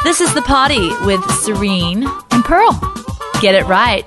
This is The Party with Serene and Pearl. Get it right,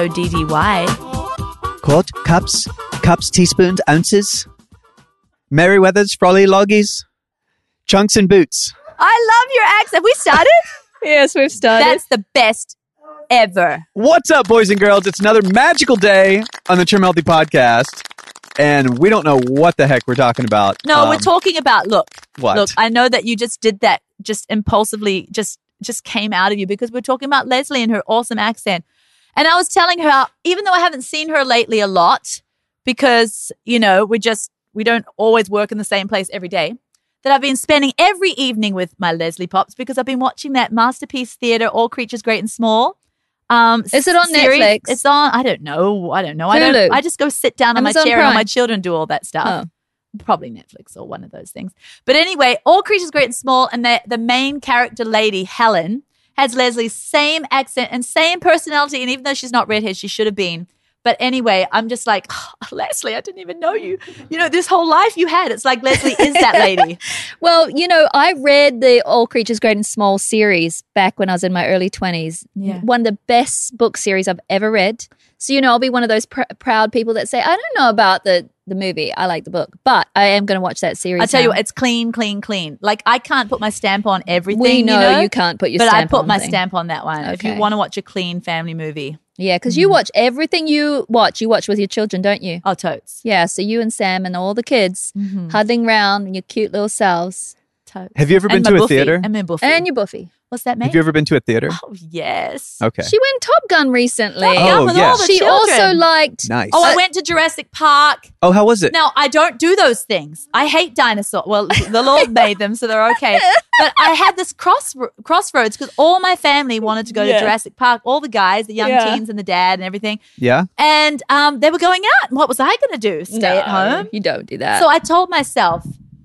Poddy. Quart, cups, teaspoons, ounces. Merryweathers, frolly loggies, chunks and boots. I love your accent. Have we started? Yes, we've started. That's the best ever. What's up, boys and girls? It's another magical day on the Trim Healthy podcast, and we don't know what the heck we're talking about. No, we're talking about, look, I know that you just did that, just impulsively, just came out of you because we're talking about Leslie and her awesome accent. And I was telling her, even though I haven't seen her lately a lot, because, you know, we don't always work in the same place every day, that I've been spending every evening with my Leslie Pops because I've been watching that Masterpiece Theatre, All Creatures Great and Small. Is it on series. Netflix? It's on, I don't know. Hulu. I just go sit down on Amazon my chair Prime. and my children do all that stuff. Oh. Probably Netflix or one of those things. But anyway, All Creatures Great and Small, and the main character lady, Helen, has Leslie's same accent and same personality. And even though she's not redhead, she should have been. But anyway, I'm just like, oh, Leslie, I didn't even know you. You know, this whole life you had. It's like Leslie is that lady. Well, you know, I read the All Creatures Great and Small series back when I was in my early 20s. Yeah. One of the best book series I've ever read. So, you know, I'll be one of those proud people that say, I don't know about the movie. I like the book. But I am going to watch that series. I tell you now. what, it's clean, clean, clean. Like, I can't put my stamp on everything. We know you you can't put your but stamp I put on my thing. stamp on that one. If you Okay. want to watch a clean family movie. Yeah, because you watch everything you watch with your children, don't you? Oh, totes. Yeah, so you and Sam and all the kids huddling round in your cute little selves. Totes. Have you ever been And to my a Buffy. theater? And my Buffy. And your Buffy. What's that mean? Have you ever been to a theater? Oh, yes. Okay. She went Top Gun recently. Yeah, Oh, with yeah. all the She children. also liked... Nice. Oh, I went to Jurassic Park. Oh, how was it? Now, I don't do those things. I hate dinosaurs. Well, the Lord made them, so they're okay. But I had this crossroads because all my family wanted to go to Yeah. Jurassic Park. All the guys, the young Yeah. teens and the dad and everything. Yeah? And they were going out. And what was I going to do? Stay at home? You don't do that. So I told myself,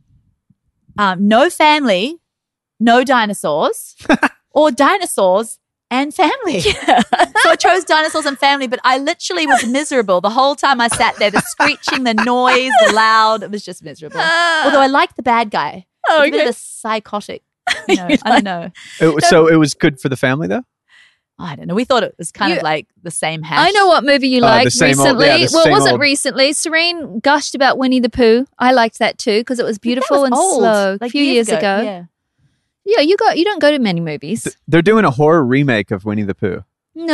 no family, no dinosaurs, or dinosaurs and family. So I chose dinosaurs and family, but I literally was miserable the whole time I sat there. The screeching, the noise, the loud, it was just miserable. Although I liked the bad guy. Oh, He's a bit okay. of a psychotic, you know, I don't know. So it was good for the family, though? I don't know. We thought it was kind of like the same hash. I know what movie you the liked same old- recently. yeah, the Well, it same wasn't old- recently. Serene gushed about Winnie the Pooh. I liked that too because it was beautiful That and was old, slow. like a few years ago. Yeah. Yeah, you don't go to many movies. They're doing a horror remake of Winnie the Pooh.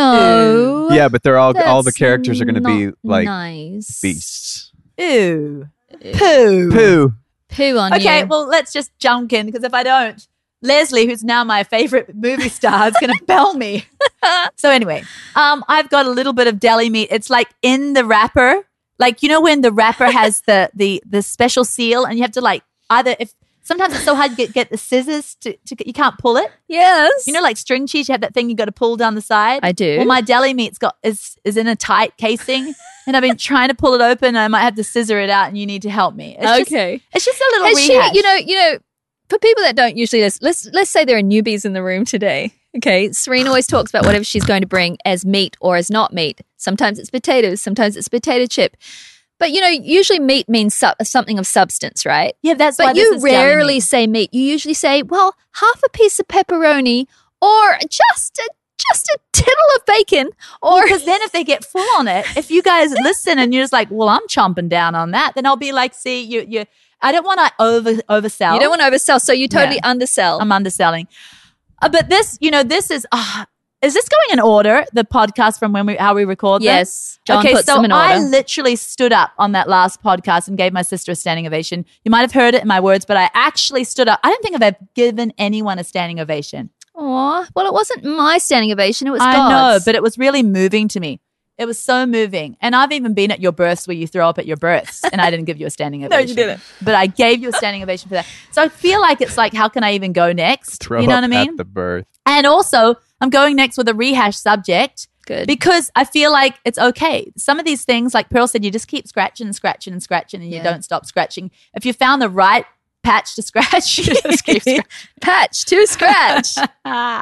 No. Yeah, but they're all the That's characters are going to be not like nice. beasts. Ew. Pooh. Pooh. Pooh on Okay, you. well, let's just jump in because if I don't, Leslie, who's now my favorite movie star, is going to bell me. So anyway, I've got a little bit of deli meat. It's like in the wrapper, like you know when the wrapper has the special seal, and you have to like either if sometimes it's so hard to get the scissors to you can't pull it. Yes. You know, like string cheese, you have that thing you got to pull down the side. I do. Well, my deli meat's is in a tight casing, and I've been trying to pull it open. And I might have to scissor it out, and you need to help me. Okay. It's just a little Has she, rehash. you know, for people that don't usually let's say there are newbies in the room today. Okay, Serena always talks about whatever she's going to bring as meat or as not meat. Sometimes it's potatoes, sometimes it's potato chip. But you know, usually meat means something of substance, right? Yeah, that's why But this you is deli rarely meat. say meat. You usually say, well, half a piece of pepperoni or just a tittle of bacon or Because then if they get full on it, if you guys listen and you're just like, well, I'm chomping down on that, then I'll be like, see, you I don't want to oversell. you don't want to oversell, so you totally Yeah. undersell. I'm underselling. But this, this is this going in order, the podcast from how we record them? Yes. John okay, puts so them in order. I literally stood up on that last podcast and gave my sister a standing ovation. You might have heard it in my words, but I actually stood up. I don't think I've ever given anyone a standing ovation. Aw, well, it wasn't my standing ovation. It was I God's. know, but it was really moving to me. It was so moving. And I've even been at your births where you throw up at your births and I didn't give you a standing ovation. you didn't. But I gave you a standing ovation for that. So I feel like it's like, how can I even go next? Throw you know up what I mean? at the birth. And also, I'm going next with a rehash subject. Good. Because I feel like it's okay. Some of these things, like Pearl said, you just keep scratching and scratching and scratching and you Yeah. don't stop scratching. If you found the right patch to scratch, you just keep scratching. Patch to scratch. Do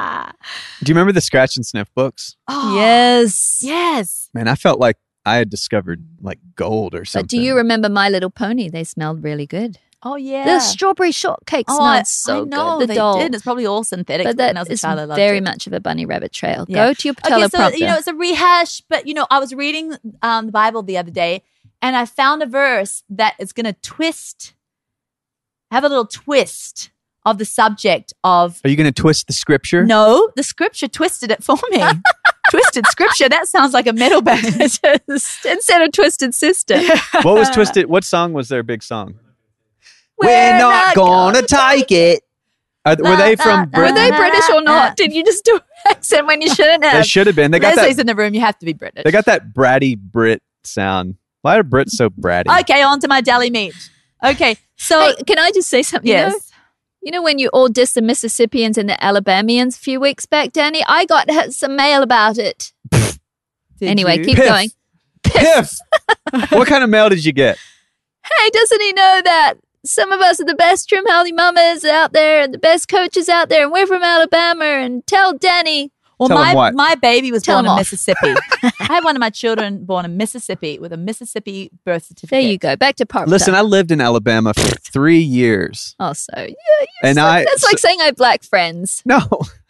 you remember the scratch and sniff books? Oh, Yes. Yes. Man, I felt like I had discovered like gold or something. But do you remember My Little Pony? They smelled really good. Oh, yeah. The strawberry shortcake smells so I know, good. The they doll. did. It's probably all synthetic. But When I that was a is child, I loved very it. much of a bunny rabbit trail. Yeah. Go to your teleprompter. Okay, so, it's a rehash, but, I was reading the Bible the other day, and I found a verse that is going to have a little twist of the subject of... Are you going to twist the scripture? No, the scripture twisted it for me. Twisted scripture. That sounds like a metal band. Instead of Twisted Sister. What was twisted? What song was their big song? We're not gonna take it. Were they from Were Britain? they British or not? Did you just do an accent when you shouldn't have? They should have been. They got Leslie's that. in the room. You have to be British. They got that bratty Brit sound. Why are Brits so bratty? Okay, on to my deli meat. Okay, so... Hey, can I just say something? yes. You know when you all dissed the Mississippians and the Alabamians a few weeks back, Danny? I got some mail about it. Did Anyway, you? keep Piff. going. Piff. What kind of mail did you get? Hey, doesn't he know that some of us are the best trim healthy mamas out there and the best coaches out there, and we're from Alabama, and tell Danny. Well, Tell 'em what? my baby was Tell born 'em in off. Mississippi. I had one of my children born in Mississippi with a Mississippi birth certificate. There you go. Back to Park. Listen, I lived in Alabama for 3 years. Oh, so yeah, And that's like saying I have black friends. No.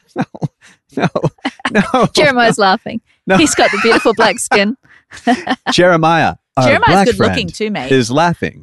Jeremiah's laughing. No. He's got the beautiful black skin. Jeremiah, our Jeremiah's black good friend, looking too, mate. is laughing.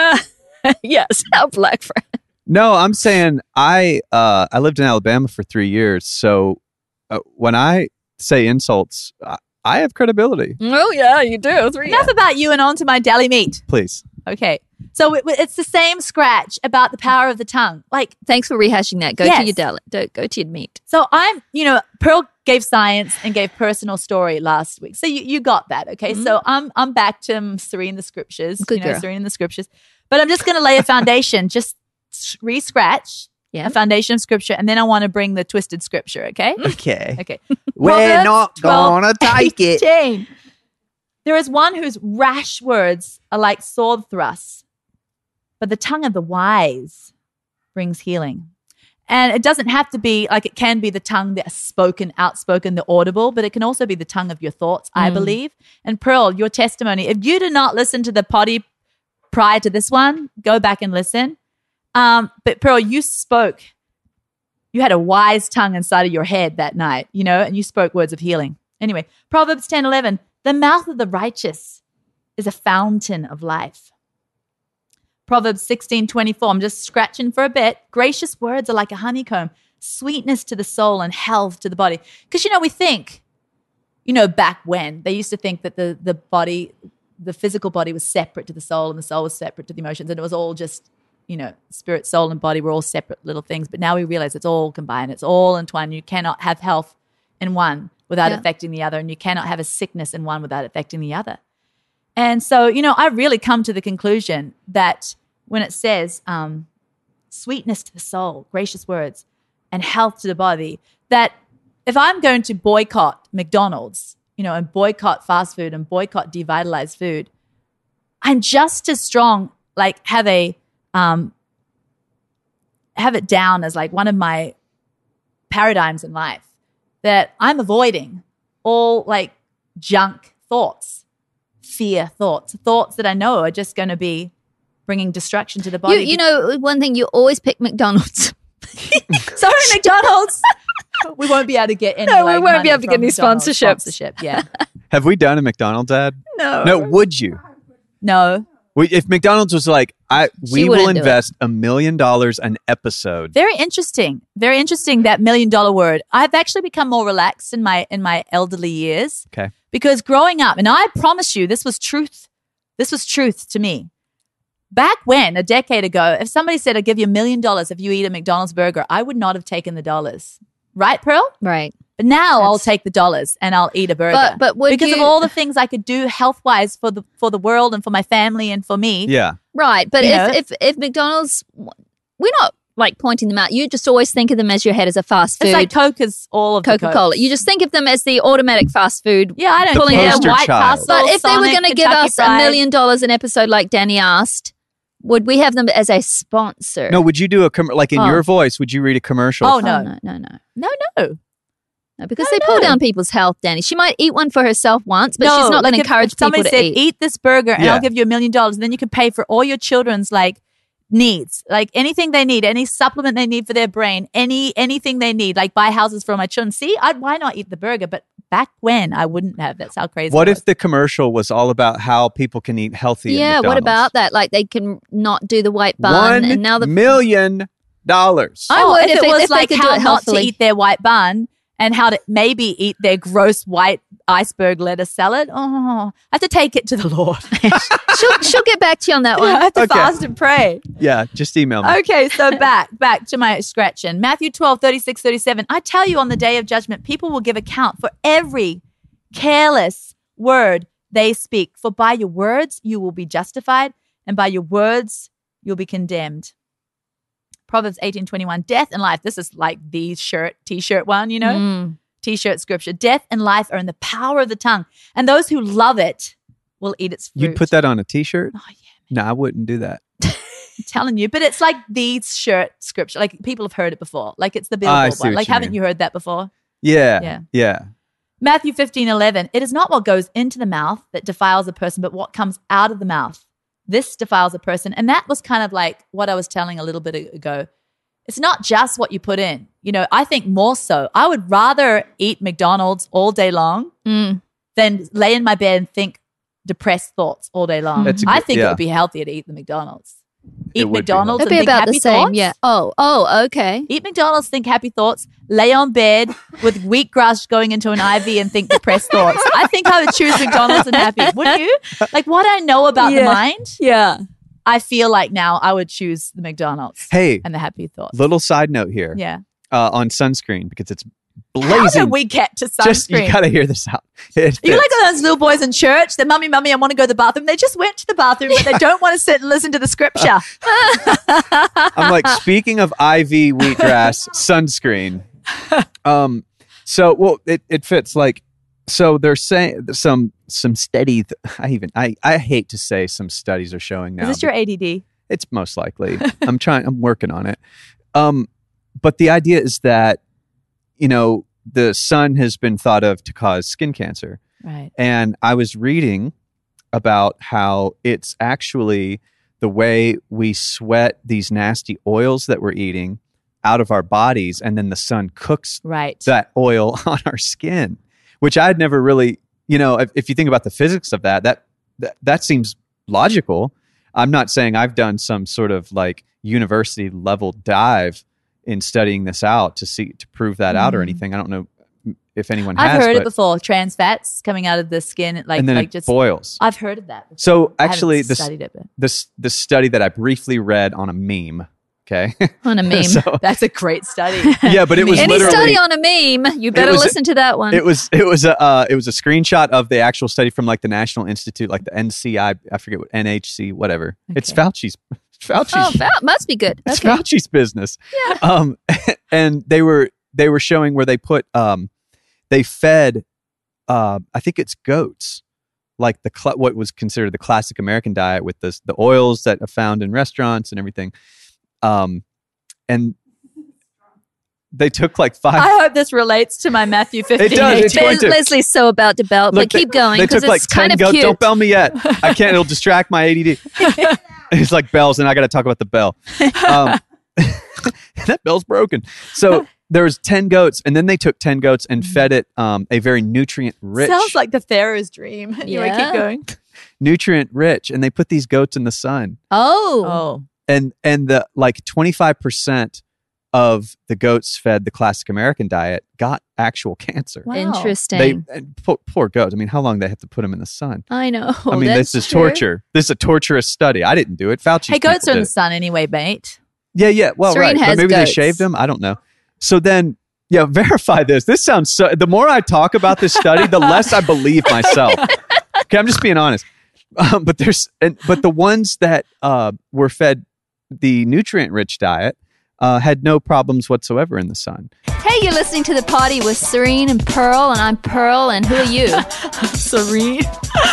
Yes, our black friend. No, I'm saying I lived in Alabama for 3 years. So when I say insults, I have credibility. Oh yeah, you do. Enough about you and on to my deli meat. Please. Okay. So it's the same scratch about the power of the tongue. Like, Thanks for rehashing that. Go Yes. to your go to your meat. so Pearl gave science and gave personal story last week. So you got that. Okay. So I'm back to serene the scriptures. Good girl. Serene the scriptures. But I'm just going to lay a foundation, just re-scratch Yeah. a foundation of scripture. And then I want to bring the twisted scripture. Okay. Okay. Okay. We're Proverbs not 12, gonna take it. 18. There is one whose rash words are like sword thrusts, but the tongue of the wise brings healing. And it doesn't have to be like, it can be the tongue that's spoken, outspoken, the audible, but it can also be the tongue of your thoughts, I believe. And Pearl, your testimony, if you did not listen to the potty prior to this one, go back and listen. But Pearl, you spoke. You had a wise tongue inside of your head that night, and you spoke words of healing. Anyway, Proverbs 10:11, the mouth of the righteous is a fountain of life. Proverbs 16:24, I'm just scratching for a bit. Gracious words are like a honeycomb, sweetness to the soul and health to the body. Because, we think, back when they used to think that the body, the physical body was separate to the soul and the soul was separate to the emotions. And it was all just, spirit, soul, and body were all separate little things. But now we realize it's all combined. It's all entwined. You cannot have health in one without affecting the other. And you cannot have a sickness in one without affecting the other. And so, I really come to the conclusion that when it says sweetness to the soul, gracious words, and health to the body, that if I'm going to boycott McDonald's, and boycott fast food and boycott devitalized food, I'm just as strong, like have it down as like one of my paradigms in life, that I'm avoiding all like junk thoughts, fear thoughts that I know are just going to be bringing destruction to the body. You know, one thing, you always pick McDonald's. Sorry, McDonald's. We won't be able to get any. No, we like, won't be money able to get from any McDonald's sponsorship. Yeah. Have we done a McDonald's ad? No. Would you? No. If McDonald's was like, we will wouldn't do it. invest $1 million an episode. Very interesting. Very interesting, that $1 million word. I've actually become more relaxed in my elderly years. Okay. Because growing up, and I promise you, this was truth. This was truth to me. Back when, a decade ago, if somebody said, I'll give you $1 million if you eat a McDonald's burger, I would not have taken the dollars. Right, Pearl? Right. But now I'll take the dollars and I'll eat a burger. But would because you- of all the things I could do health-wise for the world and for my family and for me. Yeah. Right. But You know? if McDonald's, we're not like pointing them out. You just always think of them as your head as a fast food. It's like Coke is all of the Coca-Cola. Cokes. You just think of them as the automatic fast food. Yeah, I don't pulling care. down Poster White child. Castle, But if they were Sonic, going to give Kentucky us Fried. $1 million an episode like Danny asked, would we have them as a sponsor? No, would you do like in Oh. your voice, would you read a commercial? Oh, Oh, no. no. No, Because they pull down people's health, Danny. She might eat one for herself once, but she's not going to if encourage people somebody to said, eat. eat this burger and Yeah. I'll give you $1 million, and then you can pay for all your children's like needs, like anything they need, any supplement they need for their brain, anything they need, like buy houses for my children. See, why not eat the burger? But back when I wouldn't have. That's how crazy. What if the commercial was all about how people can eat healthy? Yeah, at what McDonald's? about that? Like they can not do the white bun, and now $1 million. I would if it was if like they could how do it not to healthily. eat their white bun and how to maybe eat their gross white iceberg lettuce salad. Oh, I have to take it to the Lord. She'll get back to you on that I one. have to Okay. fast and pray. Yeah, just email me. Okay, so back to my scratching. Matthew 12, 36, 37. I tell you, on the day of judgment, people will give account for every careless word they speak. For by your words you will be justified, and by your words you'll be condemned. Proverbs 18:21. Death and life. This is like the t-shirt one, you know? T-shirt scripture. Death and life are in the power of the tongue, and those who love it will eat its fruit. You'd put that on a T-shirt? Oh, yeah. No, I wouldn't do that. I'm telling you, but it's like the shirt scripture. Like people have heard it before. Like it's the I billboard see one. what Like you haven't mean. you heard that before? Yeah. Matthew 15:11. It is not what goes into the mouth that defiles a person, but what comes out of the mouth. This defiles a person. And that was kind of like what I was telling a little bit ago. It's not just what you put in. You know, I think more so. I would rather eat McDonald's all day long than lay in my bed and think depressed thoughts all day long. That's a I good- think it yeah. would be healthier to eat the McDonald's. It Eat would be McDonald's It'd and be think about happy the same. thoughts. Yeah. Oh, okay. Eat McDonald's, think happy thoughts, lay on bed with wheatgrass going into an IV and think depressed thoughts. I think I would choose McDonald's and happy. Wouldn't you? Like what I know about the mind, Yeah. I feel like now I would choose the McDonald's Hey, and the happy thoughts. little side note here. Yeah. On sunscreen, because it's How blazing. did we get to Just you sunscreen? got to hear this out. It You fits. like those little boys in church? They're mummy, I want to go to the bathroom. They just went to the bathroom, but they don't want to sit and listen to the scripture. I'm like, speaking of IV wheatgrass sunscreen. It fits like, so they're saying some study. I hate to say some studies are showing now. Is this your ADD? It's most likely. I'm working on it. But the idea is that, you know, the sun has been thought of to cause skin cancer. Right. And I was reading about how it's actually the way we sweat these nasty oils that we're eating out of our bodies, and then the sun cooks Right. that oil on our skin, which I'd never really, you know, if you think about the physics of that seems logical. I'm not saying I've done some sort of like university level dive in studying this out to prove that out or anything. I don't know if anyone has. I've heard it but- before. Trans fats coming out of the skin, and then it just boils. I've heard of that before. So I actually, haven't studied it, but the study that I briefly read on a meme. Okay, On a meme. So, that's a great study. yeah, but it was Any literally study on a meme, you better was- listen to that one. it was a screenshot of the actual study from like the National Institute, like the NCI, I forget what NHC, whatever. It's Okay. Fauci's. Must be good. It's Okay. Fauci's business. Yeah. And they were showing where they put they fed I think it's goats, like what was considered the classic American diet with the oils that are found in restaurants and everything. And they took like 5. I hope this relates to my Matthew 15. It does. It's 18. going to. Leslie's so about to belt, but keep going They because took like it's kind 10 of goats. cute. Don't bell me yet. I can't. It'll distract my ADD. It's like bells, and I got to talk about the bell. That bell's broken. So there was 10 goats, and then they took 10 goats and fed it a very nutrient rich. Sounds like the Pharaoh's dream. Anyway, Yeah. keep going. Nutrient rich, and they put these goats in the sun, Oh. and the like 25% of the goats fed the classic American diet got actual cancer. Wow. Interesting. And poor goats. I mean, how long they have to put them in the sun? I know. I mean, this is torture. This is a torturous study. I didn't do it. Fauci. Hey, goats are in the sun anyway, mate. Yeah. Well, Serene right. But has maybe goats. they shaved them. I don't know. So then, yeah, verify this. This sounds so. The more I talk about this study, the less I believe myself. Okay, I'm just being honest. But the ones that were fed the nutrient-rich diet had no problems whatsoever in the sun. Hey, you're listening to The Party with Serene and Pearl, and I'm Pearl, and who are you? Serene.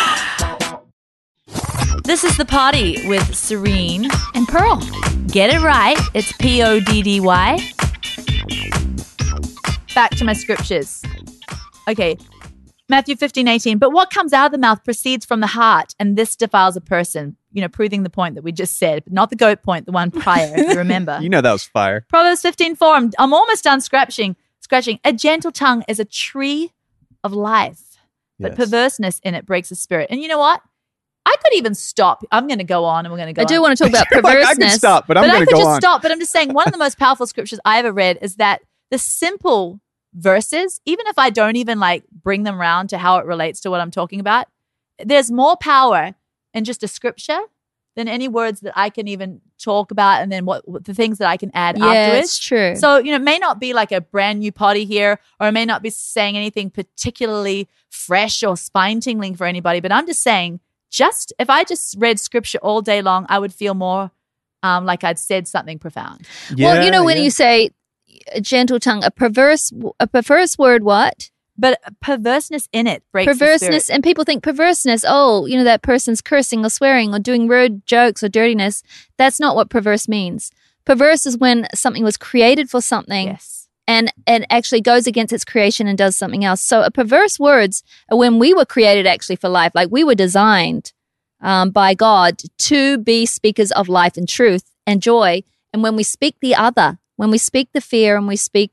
This is The Party with Serene. And Pearl. Get it right. It's Poddy. Back to my scriptures. Okay. Matthew 15:18. But what comes out of the mouth proceeds from the heart, and this defiles a person. Proving the point that we just said, but not the goat point, the one prior, if you remember. That was fire. Proverbs 15:4. I'm almost done scratching. A gentle tongue is a tree of life, but perverseness in it breaks the spirit. And you know what? I could even stop. I'm going to go on and we're going to go on. I do want to talk about perverseness. I can stop, but I'm going to go on. I could just stop, but I'm just saying one of the most powerful scriptures I ever read is that the simple verses, even if I don't even bring them around to how it relates to what I'm talking about, there's more power in just a scripture than any words that I can even talk about, and then what the things that I can add afterwards. It's true. So, it may not be like a brand new potty here, or it may not be saying anything particularly fresh or spine-tingling for anybody, but I'm just saying, if I just read scripture all day long, I would feel more like I'd said something profound. Well, when you say a gentle tongue, a perverse word, what? But perverseness in it breaks perverseness, the spirit. And people think perverseness, that person's cursing or swearing or doing rude jokes or dirtiness. That's not what perverse means. Perverse is when something was created for something. Yes. And actually goes against its creation and does something else. So a perverse words are when we were created actually for life. Like we were designed by God to be speakers of life and truth and joy. And when we speak the other, when we speak the fear and we speak,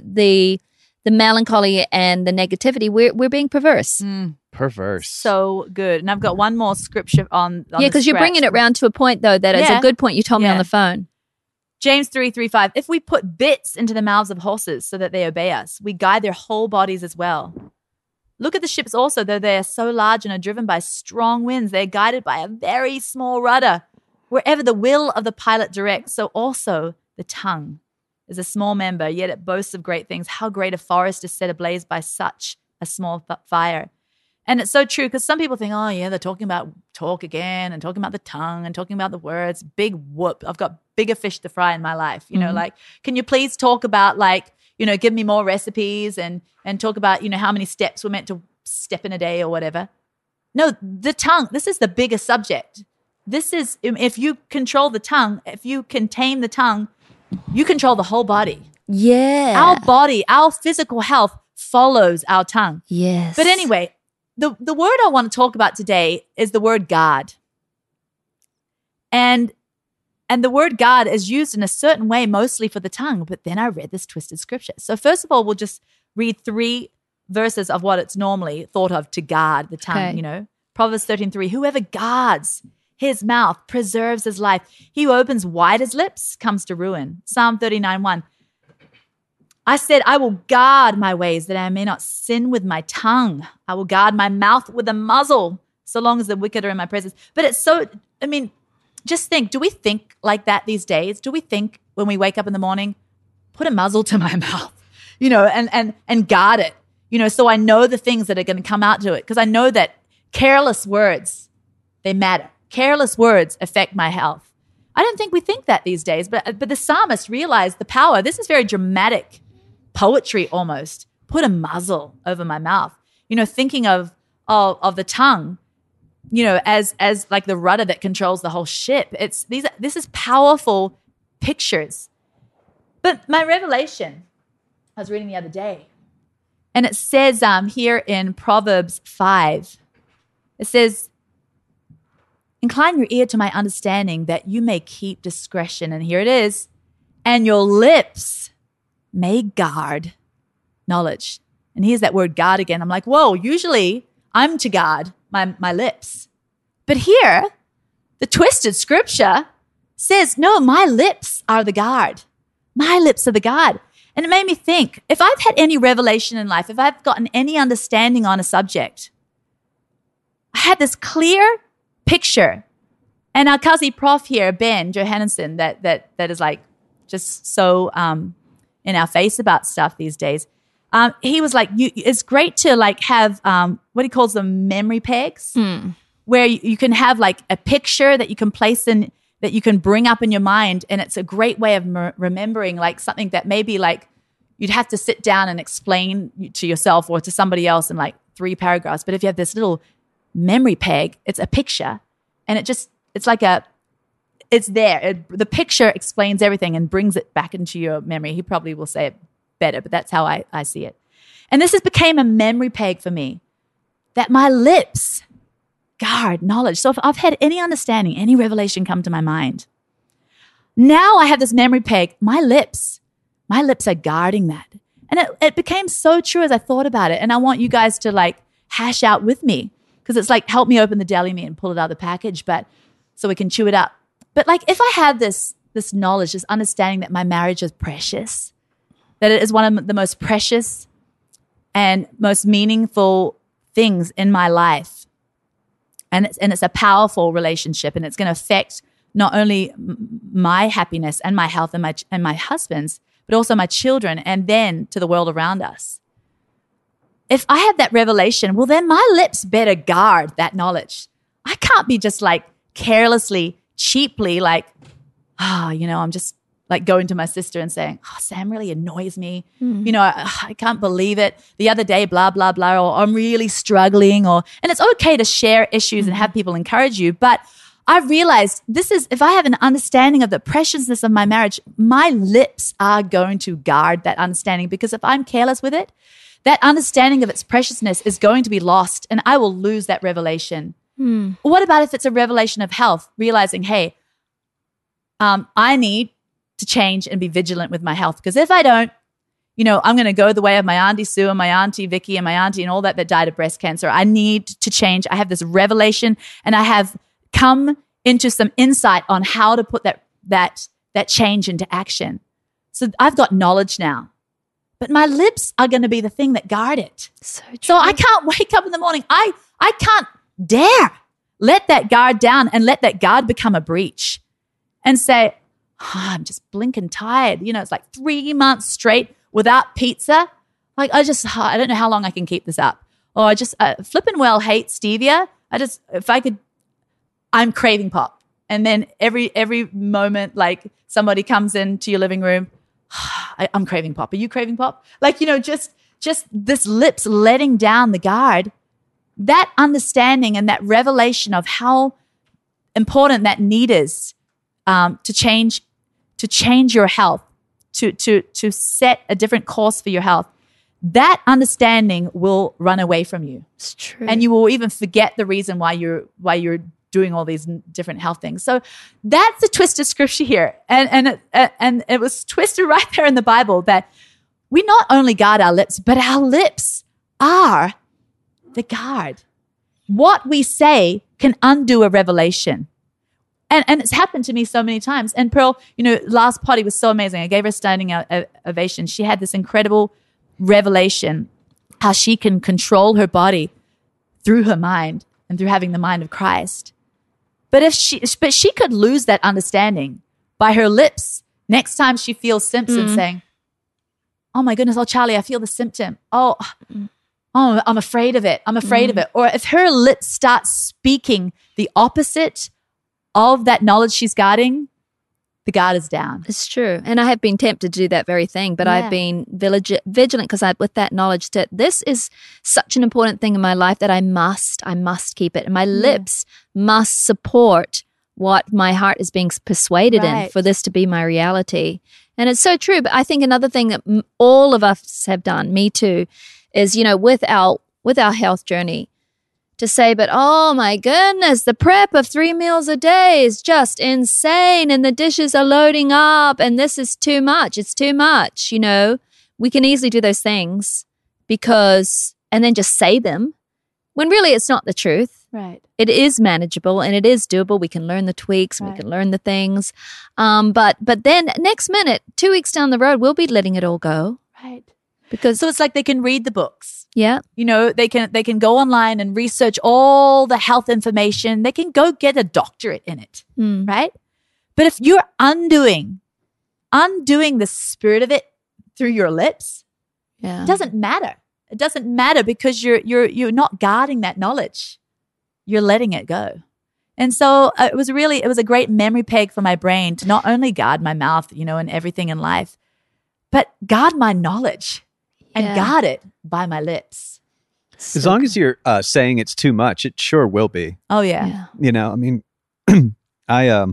the melancholy and the negativity, we're being perverse. Perverse. So good. And I've got one more scripture on because you're bringing it round to a point, though, that is a good point you told me on the phone. James 3:5. If we put bits into the mouths of horses so that they obey us, we guide their whole bodies as well. Look at the ships also, though they are so large and are driven by strong winds, they are guided by a very small rudder. Wherever the will of the pilot directs, so also the tongue is a small member, yet it boasts of great things. How great a forest is set ablaze by such a small fire. And it's so true because some people think, they're talking about talk again and talking about the tongue and talking about the words. Big whoop. I've got bigger fish to fry in my life. Can you please talk about give me more recipes and talk about, how many steps we're meant to step in a day or whatever. No, the tongue, this is the biggest subject. This is, if you control the tongue, if you can tame the tongue, you control the whole body. Yeah. Our body, our physical health follows our tongue. Yes. But anyway, the word I want to talk about today is the word God. And the word God is used in a certain way, mostly for the tongue. But then I read this twisted scripture. So first of all, we'll just read 3 verses of what it's normally thought of to guard the tongue, Okay. Proverbs 13:3. Whoever guards his mouth preserves his life. He who opens wide his lips comes to ruin. Psalm 39:1. I said, I will guard my ways that I may not sin with my tongue. I will guard my mouth with a muzzle so long as the wicked are in my presence. But it's so, just think, do we think like that these days? Do we think when we wake up in the morning, put a muzzle to my mouth, and guard it, so I know the things that are going to come out to it? Because I know that careless words, they matter. Careless words affect my health. I don't think we think that these days, but the psalmist realized the power. This is very dramatic poetry almost. Put a muzzle over my mouth. Thinking of the tongue, as like the rudder that controls the whole ship. This is powerful pictures. But my revelation, I was reading the other day, and it says here in Proverbs 5, it says, incline your ear to my understanding that you may keep discretion. And here it is. And your lips may guard knowledge. And here's that word guard again. I'm like, whoa, usually I'm to guard my lips. But here, the twisted scripture says, no, my lips are the guard. My lips are the guard. And it made me think, if I've had any revelation in life, if I've gotten any understanding on a subject, I had this clear picture. And our Kazi prof here, Ben Johannesson, that is like just so in our face about stuff these days. He was like, it's great to like have what he calls them memory pegs, where you can have like a picture that you can place in, that you can bring up in your mind. And it's a great way of remembering like something that maybe like you'd have to sit down and explain to yourself or to somebody else in like 3 paragraphs. But if you have this little memory peg, it's a picture, and it's like it's there. The picture explains everything and brings it back into your memory. He probably will say it better, but that's how I see it. And this has became a memory peg for me, that my lips guard knowledge. So if I've had any understanding, any revelation come to my mind, now I have this memory peg. My lips are guarding that. And it became so true as I thought about it. And I want you guys to like hash out with me, because it's like, help me open the deli meat and pull it out of the package, but so we can chew it up. But like, if I have this knowledge, this understanding that my marriage is precious, that it is one of the most precious and most meaningful things in my life, and it's a powerful relationship, and it's going to affect not only my happiness and my health and my husband's, but also my children, and then to the world around us. If I have that revelation, well, then my lips better guard that knowledge. I can't be just like carelessly, cheaply, like, I'm just like going to my sister and saying, Sam really annoys me. I can't believe it. The other day, blah, blah, blah, or I'm really struggling, and it's okay to share issues and have people encourage you. But I've realized if I have an understanding of the preciousness of my marriage, my lips are going to guard that understanding, because if I'm careless with it, that understanding of its preciousness is going to be lost, and I will lose that revelation. What about if it's a revelation of health, realizing, hey, I need to change and be vigilant with my health, because if I don't, I'm going to go the way of my Auntie Sue and my Auntie Vicky and my auntie and all that died of breast cancer. I need to change. I have this revelation, and I have come into some insight on how to put that change into action. So I've got knowledge now, but my lips are going to be the thing that guard it. So true. So I can't wake up in the morning. I can't dare let that guard down and let that guard become a breach and say, I'm just blinking tired. It's like 3 months straight without pizza. Like I don't know how long I can keep this up. Or I just flippin' well hate stevia. I'm craving pop. And then every moment, like somebody comes into your living room, I'm craving pop. Are you craving pop? Like, just this lips letting down the guard, that understanding and that revelation of how important that need is to change your health, to set a different course for your health. That understanding will run away from you. It's true. And you will even forget the reason why you're doing all these different health things. So that's a twisted scripture here. And it was twisted right there in the Bible, that we not only guard our lips, but our lips are the guard. What we say can undo a revelation. And it's happened to me so many times. And Pearl, last potty was so amazing. I gave her a standing ovation. She had this incredible revelation, how she can control her body through her mind and through having the mind of Christ. But she could lose that understanding by her lips next time she feels symptoms saying, oh my goodness, Charlie, I feel the symptom. Oh, I'm afraid of it. I'm afraid of it. Or if her lips start speaking the opposite of that knowledge she's guarding, the guard is down. It's true. And I have been tempted to do that very thing, but I've been vigilant because with that knowledge that this is such an important thing in my life that I must keep it. And my lips must support what my heart is being persuaded in for this to be my reality. And it's so true. But I think another thing that all of us have done, me too, is, with our health journey, to say, but oh my goodness, the prep of 3 meals a day is just insane, and the dishes are loading up, and this is too much. It's too much. We can easily do those things and then just say them when really it's not the truth. Right. It is manageable and it is doable. We can learn the tweaks, we can learn the things. But then next minute, 2 weeks down the road, we'll be letting it all go. Right. Because so it's like they can read the books. Yeah. They can go online and research all the health information. They can go get a doctorate in it, right? But if you're undoing the spirit of it through your lips, it doesn't matter. It doesn't matter because you're not guarding that knowledge. You're letting it go. And so it was a great memory peg for my brain to not only guard my mouth, and everything in life, but guard my knowledge. And guard it by my lips. As long as you're saying it's too much, it sure will be. Oh yeah. I mean, I'm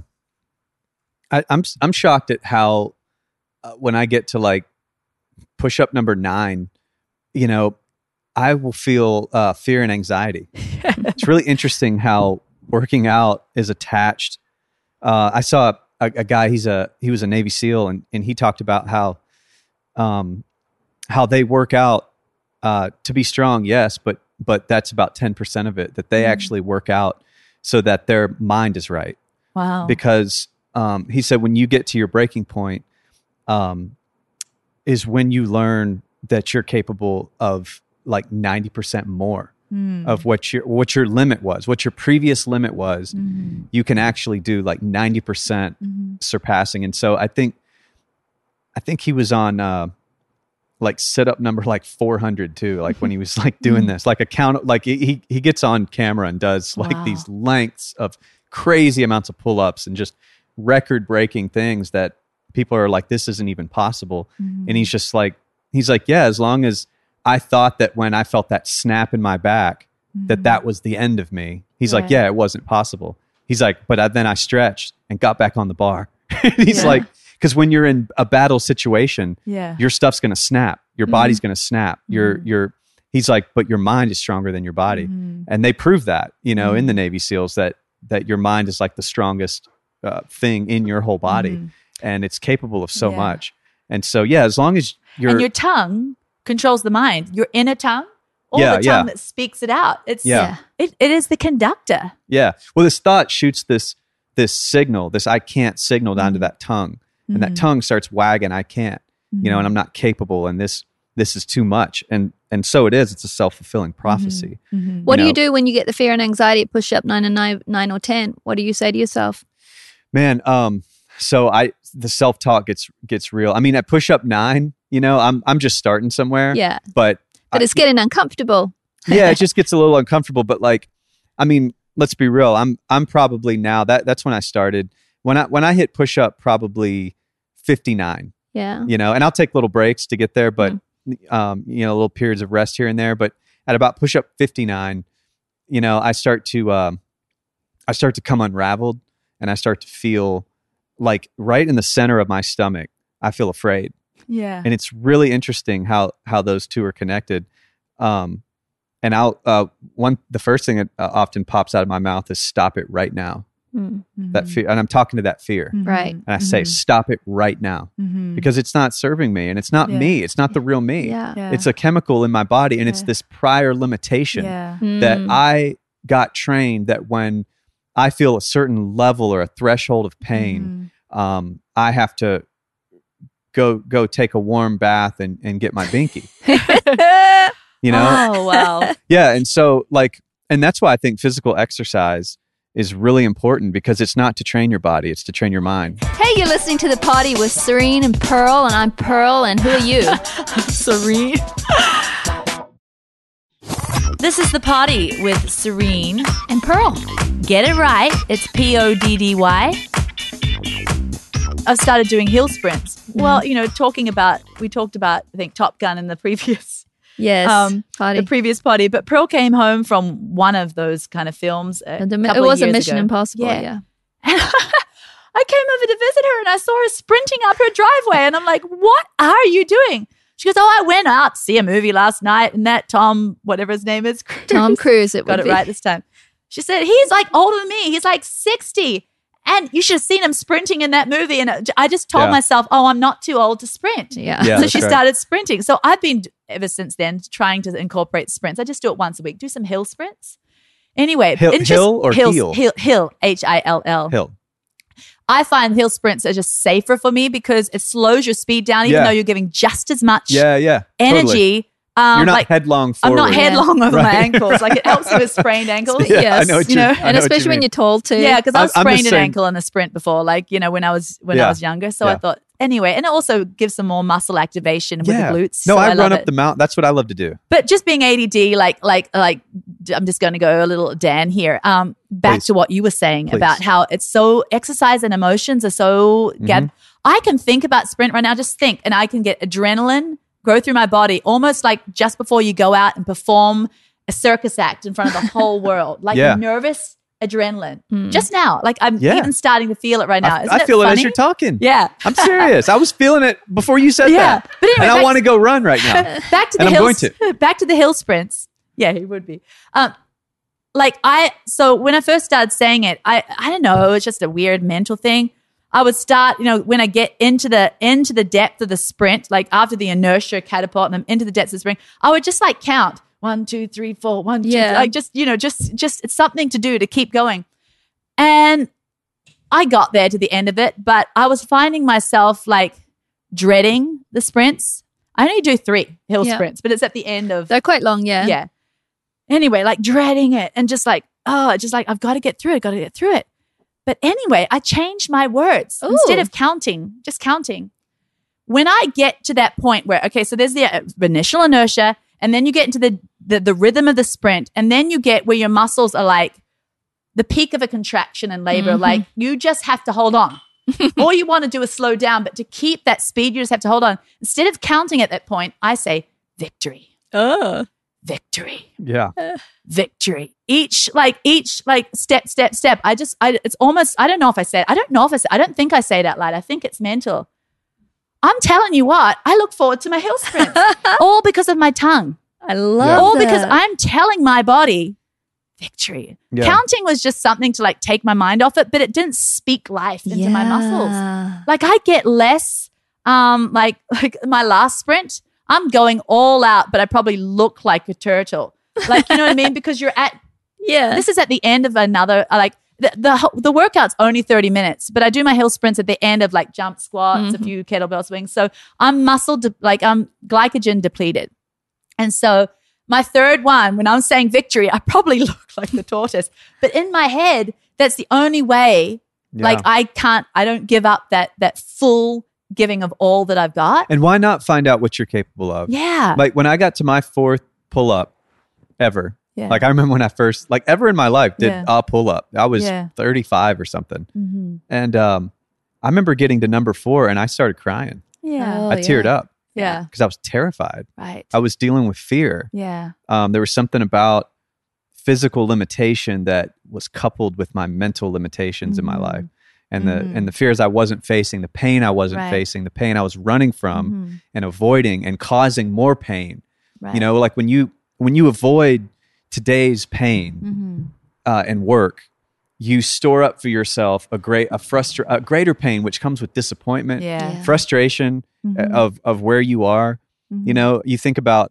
shocked at how when I get to like push up number 9, I will feel fear and anxiety. It's really interesting how working out is attached. I saw a guy. He was a Navy SEAL, and he talked about how they work out to be strong. Yes, but that's about 10% of it. That they actually work out so that their mind is right. Wow. Because he said when you get to your breaking point, is when you learn that you're capable of like 90% more of what your limit was, what your previous limit was. You can actually do like 90% surpassing. And so I think he was on like sit up number like 400 too, like when he was like doing this, like a count, like he gets on camera and does like these lengths of crazy amounts of pull-ups and just record breaking things that people are like, this isn't even possible. And he's like, yeah, as long as I thought that when I felt that snap in my back, that was the end of me. He's like, yeah, it wasn't possible. He's like, but then I stretched and got back on the bar. He's like, because when you're in a battle situation, your stuff's going to snap. Your body's going to snap. He's like, but your mind is stronger than your body. And they prove that, in the Navy SEALs that your mind is like the strongest thing in your whole body. And it's capable of so much. And so, as long as and your tongue controls the mind, your inner tongue, or the tongue that speaks it out. It is the conductor. Yeah. Well, this thought shoots this signal, this I can't signal down to that tongue. And that tongue starts wagging, I can't, and I'm not capable. And this is too much. And so it is. It's a self-fulfilling prophecy. What do you do when you get the fear and anxiety at push-up 9 or 10? What do you say to yourself? Man, so the self-talk gets real. I mean, at push-up 9, I'm just starting somewhere. Yeah. But it's getting uncomfortable. Yeah, it just gets a little uncomfortable. But like, I mean, let's be real. I'm probably now that's when I started. When I hit push-up, probably 59. Yeah. And I'll take little breaks to get there, but little periods of rest here and there. But at about push-up 59, I start to come unraveled, and I start to feel like right in the center of my stomach, I feel afraid. Yeah. And it's really interesting how those two are connected. And the first thing that often pops out of my mouth is stop it right now. That fear, and I'm talking to that fear. Right. And I say, stop it right now, because it's not serving me, and it's not me. It's not the real me. Yeah. It's a chemical in my body, and it's this prior limitation that I got trained that when I feel a certain level or a threshold of pain, I have to go take a warm bath and get my binky. Oh, wow. Yeah. And so and that's why I think physical exercise is really important, because it's not to train your body, it's to train your mind. Hey, you're listening to The Party with Serene and Pearl, and I'm Pearl, and who are you? Serene. This is The Party with Serene and Pearl. Get it right. It's PODDY. I've started doing hill sprints. Well, we talked about, I think, Top Gun in the previous party. The previous party. But Pearl came home from one of those kind of films. It was a Mission Impossible, yeah. And I came over to visit her, and I saw her sprinting up her driveway, and I'm like, what are you doing? She goes, I went out to see a movie last night, and that Tom, whatever his name is, Tom Cruise, got it right this time. She said, he's like older than me. He's like 60. And you should have seen him sprinting in that movie. And I just told myself, I'm not too old to sprint. Yeah. So she started sprinting. So I've been, ever since then, trying to incorporate sprints. I just do it once a week. Do some hill sprints. Anyway. Hill or heel? Hill, Hill. Hill. I find hill sprints are just safer for me because it slows your speed down, even though you're giving just as much energy. Totally. You're not headlong forward. I'm not headlong over my ankles. Like, it helps with sprained ankles. I know what and especially when you're tall too. Yeah, because I've sprained an ankle in a sprint before, when I was younger. So I thought, anyway, and it also gives some more muscle activation with the glutes. No, so I run up the mountain. That's what I love to do. But just being ADD, like I'm just going to go a little Dan here. Back to what you were saying about how it's so exercise and emotions are so. I can think about sprint right now. Just think, and I can get adrenaline go through my body almost like just before you go out and perform a circus act in front of the whole world. Like nervous adrenaline just now. Like I'm even starting to feel it right now. I feel it as you're talking. Yeah. I'm serious. I was feeling it before you said that. But anyway, and I want to go run right now. Back to the hills. Back to the hill sprints. Yeah, he would be. So when I first started saying it, I don't know, it was just a weird mental thing. I would start, when I get into the depth of the sprint, like after the inertia catapult and I'm into the depths of the sprint, I would just like count 1, 2, 3, 4, 1, 2, like just it's something to do to keep going. And I got there to the end of it, but I was finding myself like dreading the sprints. I only do 3 hill sprints, but it's at the end of. They're quite long, yeah. Yeah. Anyway, like dreading it and just like, I've got to get through it. But anyway, I changed my words. Instead of counting, just counting. When I get to that point where, okay, so there's the initial inertia and then you get into the rhythm of the sprint and then you get where your muscles are like the peak of a contraction in labor. Like you just have to hold on. All you want to do is slow down, but to keep that speed, you just have to hold on. Instead of counting at that point, I say victory. Victory. Yeah. Victory. Each step. It's almost, I don't think I say it out loud. I think it's mental. I'm telling you what, I look forward to my hill sprints. All because of my tongue. I love all because I'm telling my body victory. Yeah. Counting was just something to like take my mind off it, but it didn't speak life into my muscles. Like I get less, like my last sprint, I'm going all out, but I probably look like a turtle. Like, you know what I mean? Because you're at, this is at the end of another, like the workout's only 30 minutes, but I do my hill sprints at the end of like jump squats, a few kettlebell swings. So I'm I'm glycogen depleted. And so my third one, when I'm saying victory, I probably look like the tortoise, but in my head, that's the only way. Like I don't give up that full giving of all that I've got. And why not find out what you're capable of? Yeah. Like when I got to my 4th pull-up ever, like I remember when I first, like ever in my life, did a pull-up. I was 35 or something. And I remember getting to number 4 and I started crying. Yeah. I teared up. Yeah. Because I was terrified. Right. I was dealing with fear. Yeah. There was something about physical limitation that was coupled with my mental limitations in my life. And the fears I wasn't facing, the pain I wasn't facing, the pain I was running from and avoiding and causing more pain. Right. You know, like when you avoid today's pain and work, you store up for yourself a greater pain, which comes with disappointment, frustration of where you are. You know, you think about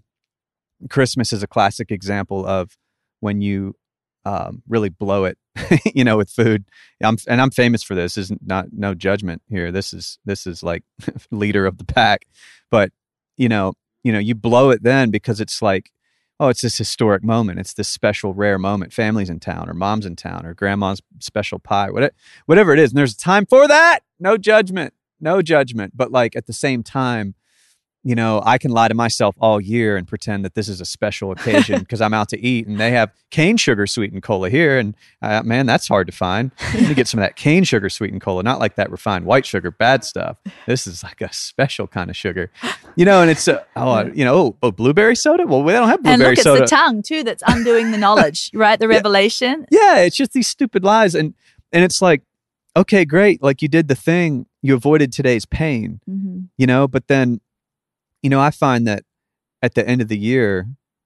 Christmas is a classic example of when you really blow it, you know, with food. I'm famous for this. This is no judgment here. This is like leader of the pack, but you know, you blow it then because it's like, oh, it's this historic moment. It's this special, rare moment. Family's in town, or mom's in town, or grandma's special pie, whatever it is. And there's a time for that. No judgment. But like at the same time, you know, I can lie to myself all year and pretend that this is a special occasion because I'm out to eat and they have cane sugar sweetened cola here. And man, that's hard to find. You need to get some of that cane sugar sweetened cola, not like that refined white sugar, bad stuff. This is like a special kind of sugar, you know, and it's, blueberry soda? Well, we don't have blueberry soda. And look, it's the tongue too that's undoing the knowledge, right? The revelation. Yeah, it's just these stupid lies. And it's like, okay, great. Like you did the thing. You avoided today's pain, you know, but then, you know, I find that at the end of the year,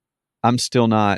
if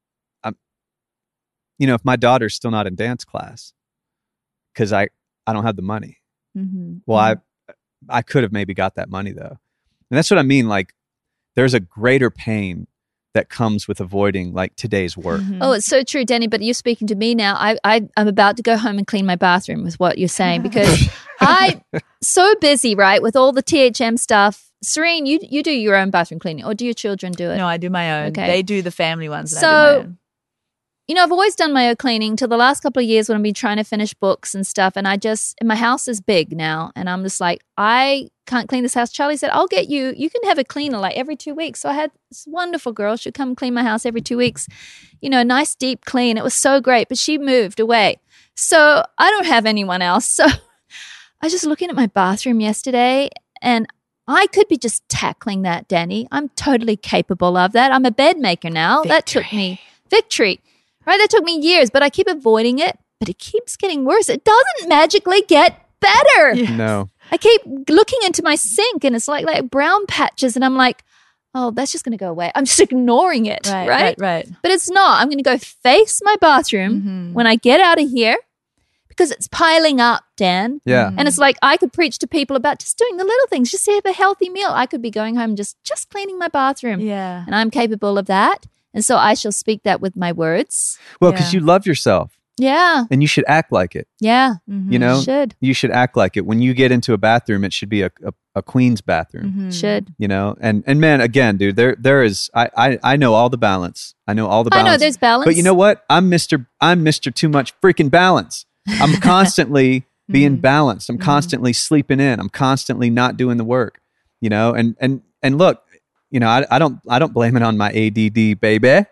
my daughter's still not in dance class because I don't have the money. Well, I could have maybe got that money though. And that's what I mean. Like there's a greater pain that comes with avoiding like today's work. Oh, it's so true, Danny, but you're speaking to me now. I'm about to go home and clean my bathroom with what you're saying because I'm so busy, right, with all the THM stuff. Serene, you do your own bathroom cleaning, or do your children do it? No, I do my own. Okay. They do the family ones. So, I do my own. You know, I've always done my own cleaning till the last couple of years when I've been trying to finish books and stuff. And my house is big now. And I'm just like, I can't clean this house. Charlie said, I'll get you can have a cleaner like every 2 weeks. So I had this wonderful girl. She'd come clean my house every 2 weeks. You know, a nice deep clean. It was so great. But she moved away. So I don't have anyone else. So I was just looking at my bathroom yesterday and I could be just tackling that, Danny. I'm totally capable of that. I'm a bed maker now. Victory. That took me victory. Right? That took me years, but I keep avoiding it, but it keeps getting worse. It doesn't magically get better. Yeah. No. I keep looking into my sink and it's like brown patches and I'm like, oh, that's just going to go away. I'm just ignoring it, right? But it's not. I'm going to go face my bathroom when I get out of here because it's piling up, Dan. Yeah. And it's like I could preach to people about just doing the little things, just to have a healthy meal. I could be going home just cleaning my bathroom. Yeah. And I'm capable of that. And so I shall speak that with my words. Well, because you love yourself. Yeah. And you should act like it. Yeah. You know? You should act like it. When you get into a bathroom, it should be a queen's bathroom. Should. You know? And man, again, dude, there is I know all the balance. I know all the balance. I know there's balance. But you know what? I'm Mr. Too Much Freaking Balance. I'm constantly being balanced. I'm constantly sleeping in. I'm constantly not doing the work. You know? And look, you know, I don't blame it on my ADD, baby.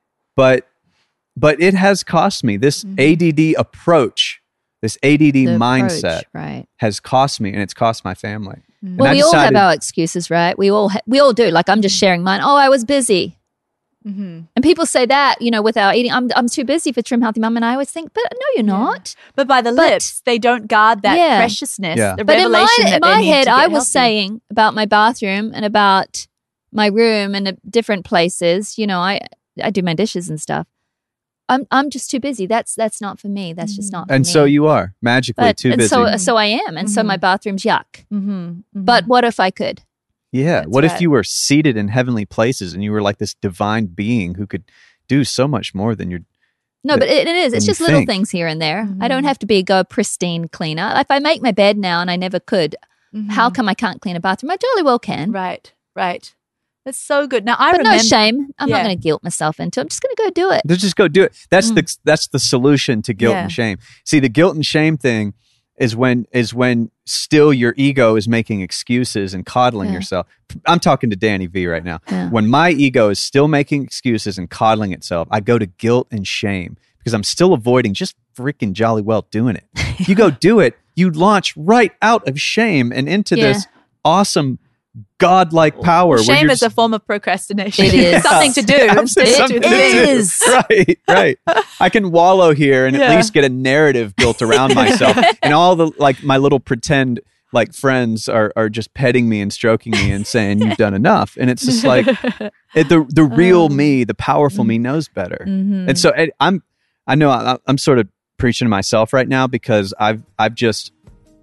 But it has cost me. This ADD approach, this ADD mindset has cost me, and it's cost my family. Well, we all have our excuses, right? We all do. Like, I'm just sharing mine. Oh, I was busy. And people say that, you know, without eating. I'm too busy for Trim Healthy Mum. And I always think, but no, you're not. But by the lips, they don't guard that preciousness, the but revelation in my head, I was healthy. saying about my bathroom and about my room and different places. You know, I do my dishes and stuff. I'm just too busy. That's not for me. That's just not for me. And so you are magically too busy. So I am. And so my bathroom's yuck. But what if I could? Yeah. What if you were seated in heavenly places and you were like this divine being who could do so much more than you're... No, but it is. It's just little things here and there. I don't have to be a pristine cleaner. If I make my bed now and I never could, how come I can't clean a bathroom? I jolly well can. Right. That's so good. Now But no shame. I'm not going to guilt myself into it. I'm just going to go do it. Just go do it. That's the solution to guilt and shame. See, the guilt and shame thing is when still your ego is making excuses and coddling yourself. I'm talking to Danny V right now. Yeah. When my ego is still making excuses and coddling itself, I go to guilt and shame because I'm still avoiding just freaking jolly well doing it. You go do it, you launch right out of shame and into this awesome godlike power. Shame is a form of procrastination. It is. Something to do. It is. Right. I can wallow here and at least get a narrative built around myself. And all the, like, my little pretend, like, friends are just petting me and stroking me and saying, you've done enough. And it's just like, the real me, the powerful me knows better. And so I know I'm sort of preaching to myself right now because I've just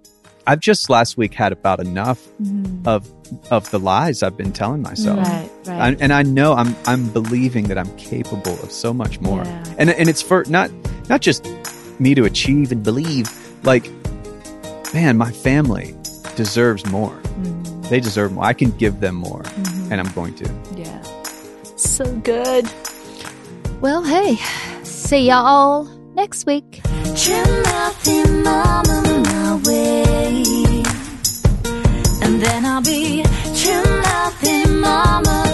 last week had about enough of the lies I've been telling myself. Right. And I know I'm believing that I'm capable of so much more. Yeah. And it's for not just me to achieve and believe. Like, man, my family deserves more. They deserve more. I can give them more, and I'm going to. Yeah. So good. Well, hey, see y'all next week. Trim Healthy Mum on my way, and then I'll be Trim Healthy Mama.